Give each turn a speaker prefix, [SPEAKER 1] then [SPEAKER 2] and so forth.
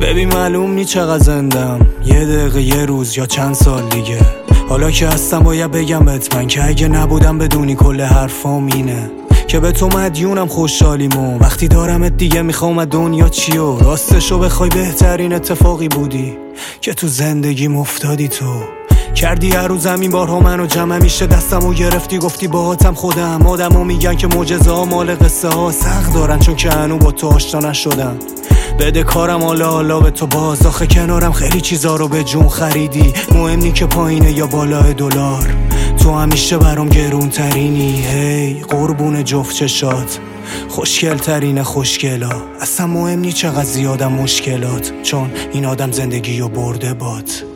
[SPEAKER 1] ببین معلوم نی چقدر زندم، یه دقیقه، یه روز یا چند سال دیگه. حالا که هستم باید بگم بهت من که اگه نبودم بدونی کل حرفام اینه که به تو مدیونم خوشحالیمو. وقتی دارمت دیگه میخوام از دنیا چیو. راستشو بخوای بهترین اتفاقی بودی که تو زندگیم افتادی. تو کردی هر روز همین بارها منو جمع، همیشه دستمو گرفتی گفتی باهاتم خودم. آدمو میگن که معجزه ها مال قصه ها سخت دارن چون که هنو با تو آشنا نشدم. بده کارم حالا به تو باز، آخه کنارم خیلی چیزا رو به جون خریدی. مهم نی که پایینه یا بالای دلار، تو همیشه برام گرون ترینی. هی قربون جفت چشات، خوشگل ترین خوشگلا. اصلا مهم نی چقدر زیادم مشکلات، چون این آدم زندگی رو برده باد.